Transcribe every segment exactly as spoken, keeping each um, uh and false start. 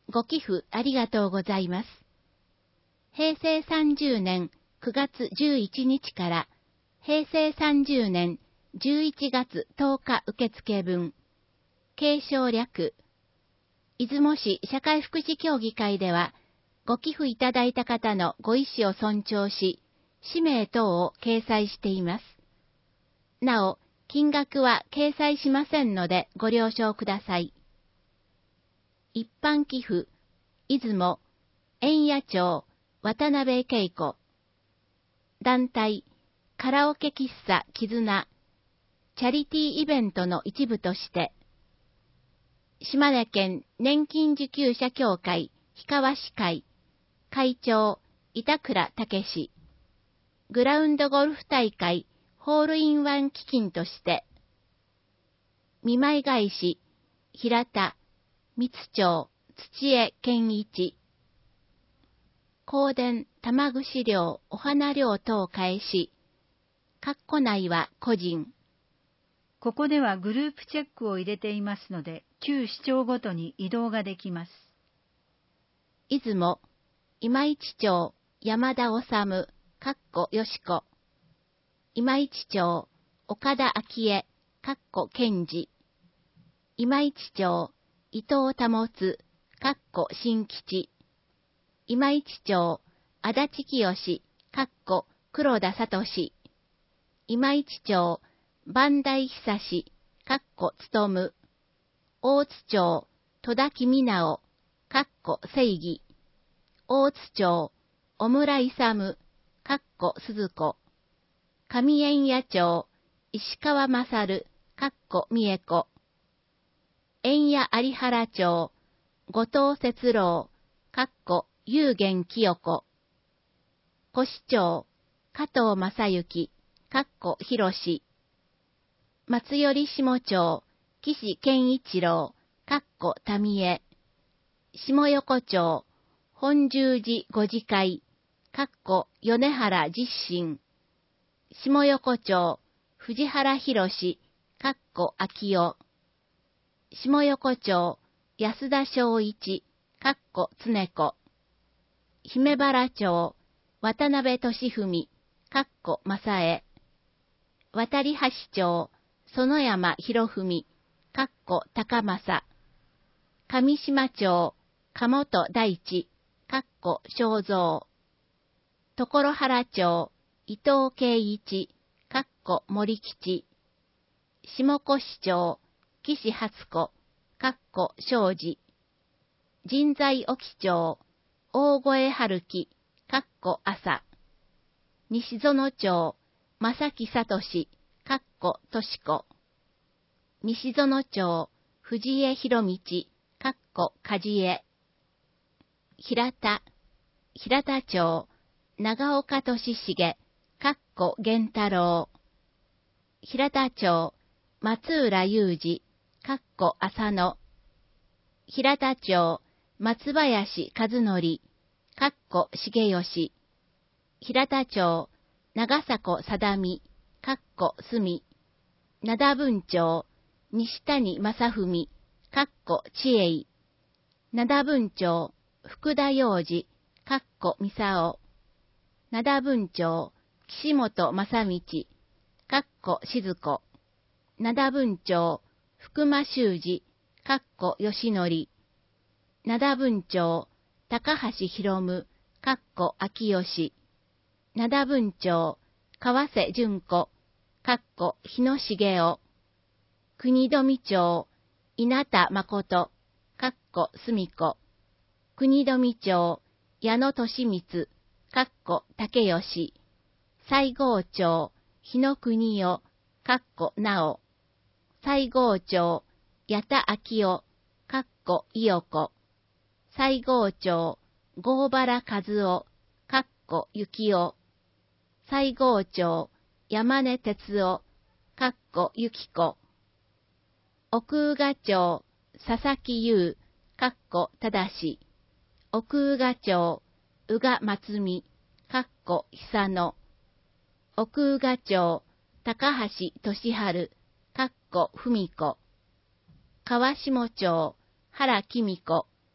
ご寄付ありがとうございます。へいせいさんじゅうねんくがつじゅういちにちからへいせいさんじゅうねんじゅういちがつとおか受付分。継承略。出雲市社会福祉協議会では、ご寄付いただいた方のご意思を尊重し、氏名等を掲載しています。なお、金額は掲載しませんのでご了承ください。一般寄付、出雲、円谷町、渡辺恵子。団体、カラオケ喫茶絆、チャリティーイベントの一部として、島根県年金受給者協会氷川市会、会長、板倉武史、グラウンドゴルフ大会ホールインワン基金として、見舞い返し、平田、三町、土江健一、香典、玉串料、お花料等返し、括弧内は個人。 ここではグループチェックを入れていますので、旧市町ごとに移動ができます。 出雲、今市町、山田治、かっこよしこ。今市町、岡田昭恵、かっこ健二。今市町、伊藤保、かっこ新吉。今市町、足立清、かっこ黒田聡。今市町、磐梯久志、かっこ務。大津町、戸田公直、かっこ正義。大津町、小村勇、かっこ鈴子。上円谷町、石川勝、かっこ美恵子。円谷有原町、後藤節郎、かっこ有限清子。古市町、加藤正幸、かっこ広志。松寄下町、岸健一郎、かっこ民江。下横町、本十字五次会、かっこ米原実信。下横町、藤原博士、かっこ秋代。下横町、安田正一、かっこ常子。姫原町、渡辺俊文、かっこ正江。渡橋町、園山博文、かっこ高政。上島町、鴨本大地、かっこ正蔵。所原町、伊藤圭一、かっこ森吉。下越町、岸初子、かっこ正治。神西沖町、大越春樹、かっこ朝。西園町、正木聡、かっことしこ。西園町、藤江博道、かっこ梶江。平田、平田町、長岡俊重、かっこ源太郎。平田町、松浦雄二、かっこ浅野。平田町、松林和則、かっこ重吉。平田町、長迫定美、かっこ住。灘分町、西谷正文、かっこ知恵。灘分町、福田洋二、かっこみさお。灘分町、岸本正道、かっこ静子。灘分町、福間修二、かっこ義則。灘分町、高橋博夢、かっこ秋吉。灘分町、川瀬淳子、かっこ日野茂雄。国富町、稲田誠、かっこ澄子。国富町、矢野利光、かっこ竹吉。西郷町、日野国代、かっこ直。西郷町、矢田昭夫、かっこ伊代子。西郷町、郷原和夫、かっこ幸夫。西郷町、山根哲夫、かっこゆき子。奥宇賀町、佐々木優、かっこただし。奥宇賀町、宇賀松美、かっこ久野。奥宇賀町、高橋俊治、かっこ文子。川下町、原紀美子、かっ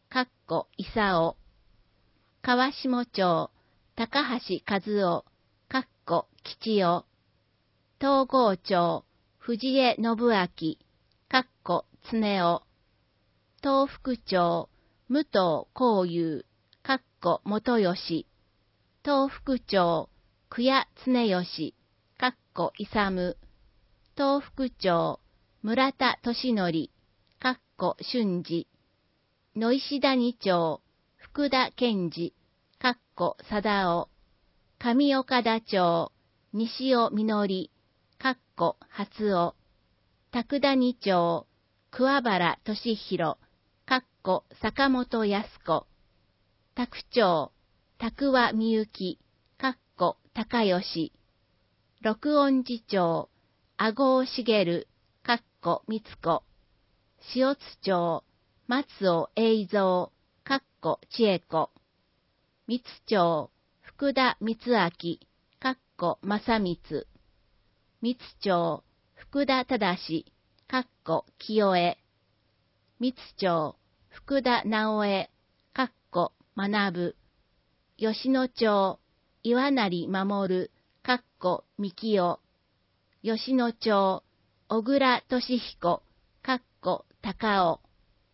こ功。川下町、高橋和夫、かっこ吉代。東郷町、藤江信明、かっこ常夫。東福町、武藤幸雄、かっこ元吉。東福町、久谷常義、かっこ勇。東福町、村田俊則、かっこ俊二。野石谷町、福田健二、かっこ貞夫。上岡田町、西尾実、かっこ初夫。拓谷町、桑原俊弘、かっこ坂本康子。宅町、宅和みゆき、かっこ高吉。六音寺町、阿郷茂、かっこ光子。塩津町、松尾栄三、かっこ千恵子。三津町、福田光明、かっこ正光。三津町、福田忠、かっこ清江。三津町、福田直江、かっこ学。吉野町、岩成守、かっこ幹夫。吉野町、小倉俊彦、かっこ高尾。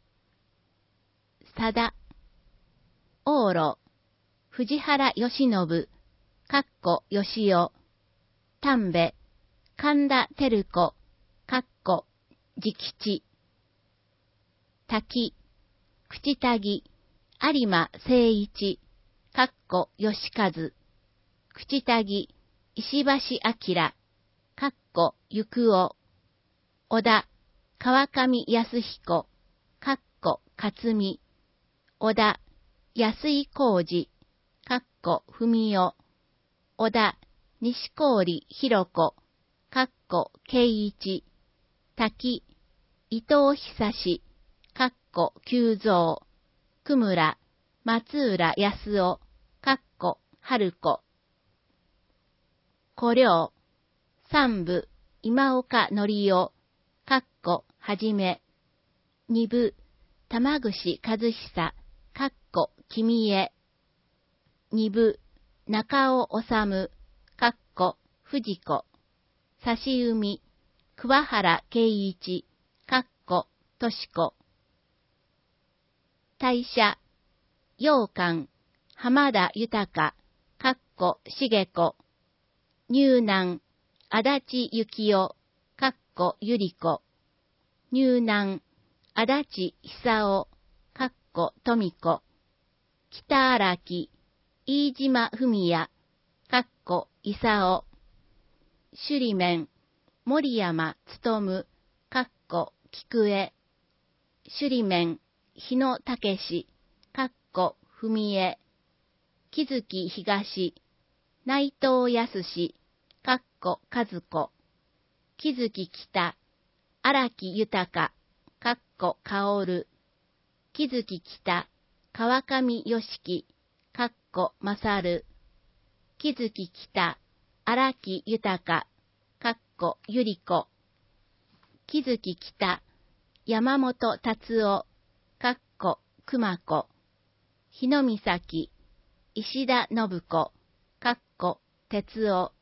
佐田。往路、藤原義信、かっこ義夫。丹部、神田照子、かっこ直吉。滝、口滝、有馬誠一、かっこ義和。口滝、石橋明、かっこ行夫。小田、川上康彦、かっこ克美。小田、安井浩二、かっこ文夫。小田、西郡弘子、かっこ圭一。滝、伊藤久志、かっこ久蔵。久村、松浦康夫、かっこ春子。古領、三部、今岡則夫、かっこはじめ。二部、玉串和久、かっこ君へ。二部、中尾治、かっこ藤子。差し海、桑原圭一、かっことし子。大社、洋館、浜田豊、かっこ茂子。入南、足立幸夫、かっこゆり子。入南、足立久夫、かっこ富子。北荒木、飯島文也、かっこ勲。首里面、森山努、かっこ菊江。首里面、日野武、かっこ文江。木月東、内藤康、かっこ和子。木月北、荒木豊、かっこ薫。木月北、川上良樹、かっこ勝。木月北、荒木豊、かっこゆり子。木月北、山本達夫、かっこ熊子。日野岬、石田信子、かっこ哲夫。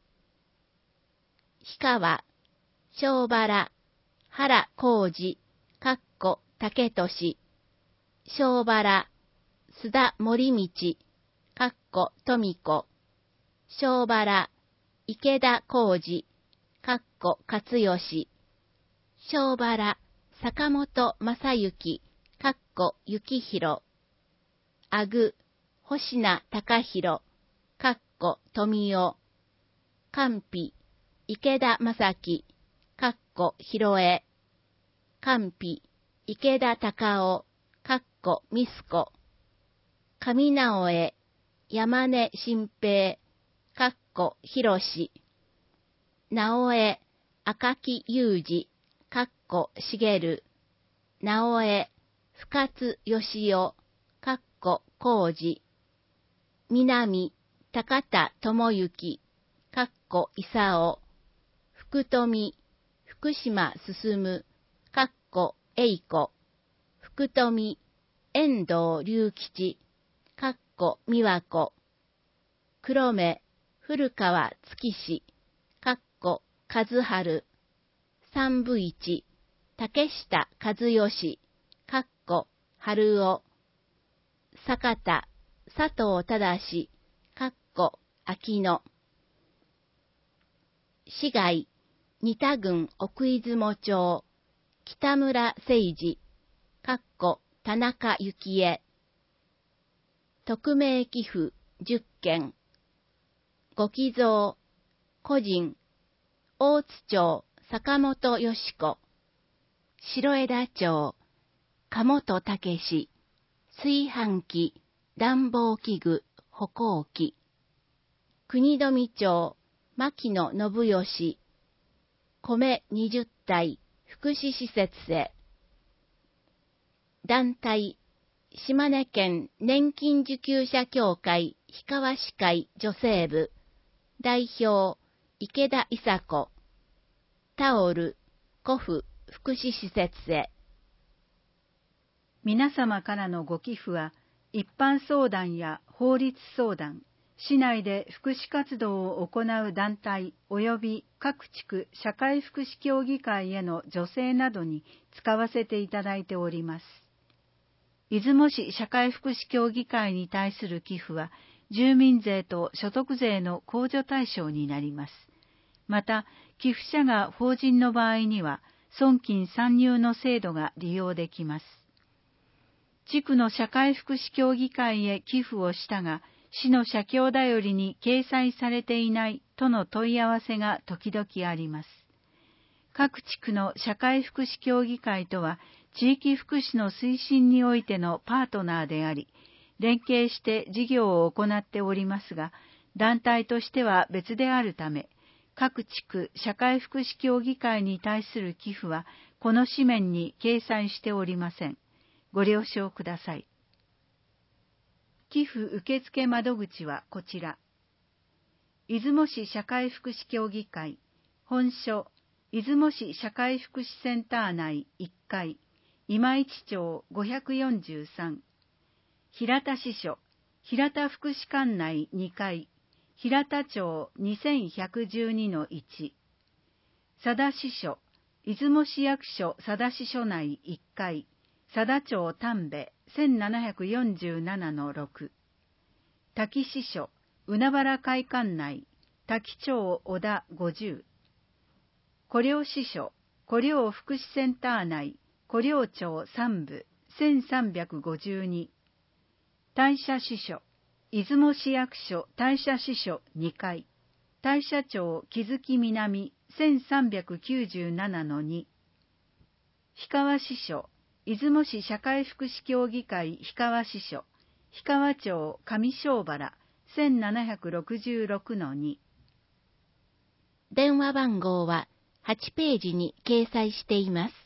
氷川、小原、原浩二、かっこ竹俊。小原、須田森道、かっこ富子。小原、池田浩二、かっこ勝義。小原、坂本正幸、かっこ幸宏。阿久、星名隆弘、かっこ富夫。官費、池田正樹、かっこ広江。官費、池田隆夫、かっこミスコ。上直江、山根新平、かっこ広し。直江、赤木裕二、かっこ茂。直江、深津義夫、かっこ浩二。南、高田智之、かっこ勲。福富、福島進、かっこ栄子。福富、 遠藤隆吉、かっこ美和子、黒目、古川月氏、かっこ和春、三部一、竹下和義、かっこ春夫、坂田、佐藤忠、かっこ秋野、市街、仁田郡奥出雲町、北村誠二、かっこ田中幸恵、匿名寄付じゅっけん、ご寄贈、個人、大津町坂本よし子、白枝町、鴨本武史、炊飯器、暖房器具、歩行器、国富町、牧野信義、米にじゅったい、福祉施設へ。団体、島根県年金受給者協会氷川市会女性部、代表、池田伊佐子、タオル、古布、福祉施設へ。 皆様からのご寄付は、一般相談や法律相談、市内で福祉活動を行う団体及び各地区社会福祉協議会への助成などに使わせていただいております。出雲市社会福祉協議会に対する寄付は、住民税と所得税の控除対象になります。また、寄付者が法人の場合には、損金算入の制度が利用できます。地区の社会福祉協議会へ寄付をしたが、市の社協だよりに掲載されていないとの問い合わせが時々あります。各地区の社会福祉協議会とは、地域福祉の推進においてのパートナーであり、連携して事業を行っておりますが、団体としては別であるため、各地区社会福祉協議会に対する寄付は、この紙面に掲載しておりません。ご了承ください。寄付受付窓口はこちら。出雲市社会福祉協議会、本所、出雲市社会福祉センター内いっかい、今市町ごひゃくよんじゅうさん、平田支所、平田福祉館内にかい、平田町にせんひゃくじゅうにのいち、佐田支所、出雲市役所佐田支所内いっかい、佐田町丹部せんななひゃくよんじゅうななのろく、滝支所、海原会館内、滝町小田ごじゅう、古陵支所、古陵福祉センター内、古陵町三部せんさんびゃくごじゅうに、大社支所、出雲市役所大社支所にかい、大社町木月南せんさんびゃくきゅうじゅうななのに、氷川支所、出雲市社会福祉協議会氷川支所、氷川町上庄原せんななひゃくろくじゅうろくのに。 電話番号ははちページに掲載しています。